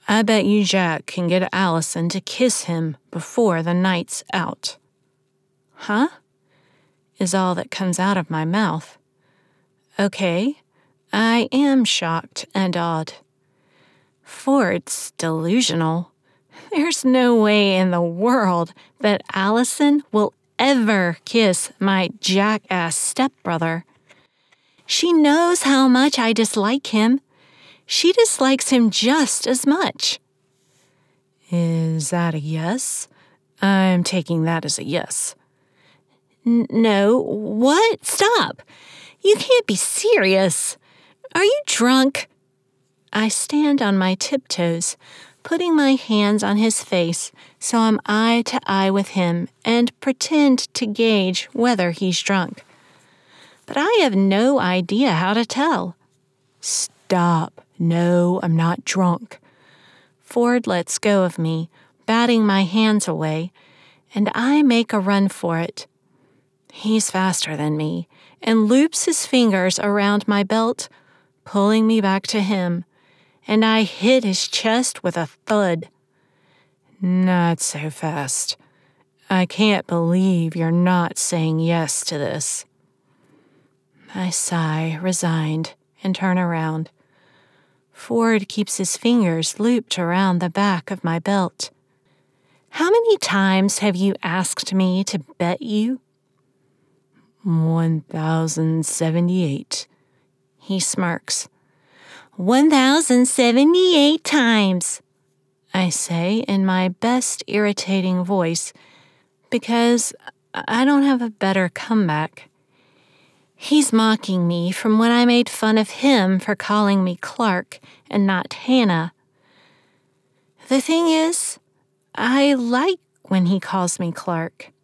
I bet you Jack can get Allison to kiss him before the night's out." "Huh?" is all that comes out of my mouth. Okay, I am shocked and awed. Ford's delusional. There's no way in the world that Allison will ever kiss my jackass stepbrother. She knows how much I dislike him. She dislikes him just as much. Is that a yes? I'm taking that as a yes. No, what? Stop! You can't be serious. Are you drunk? I stand on my tiptoes, putting my hands on his face so I'm eye to eye with him and pretend to gauge whether he's drunk. But I have no idea how to tell. Stop. No, I'm not drunk. Ford lets go of me, batting my hands away, and I make a run for it. He's faster than me and loops his fingers around my belt, pulling me back to him, and I hit his chest with a thud. Not so fast. I can't believe you're not saying yes to this. I sigh, resigned, and turn around. Ford keeps his fingers looped around the back of my belt. How many times have you asked me to bet you? 1,078. He smirks. 1,078 times, I say in my best irritating voice, because I don't have a better comeback. He's mocking me from when I made fun of him for calling me Clark and not Hannah. The thing is, I like when he calls me Clark.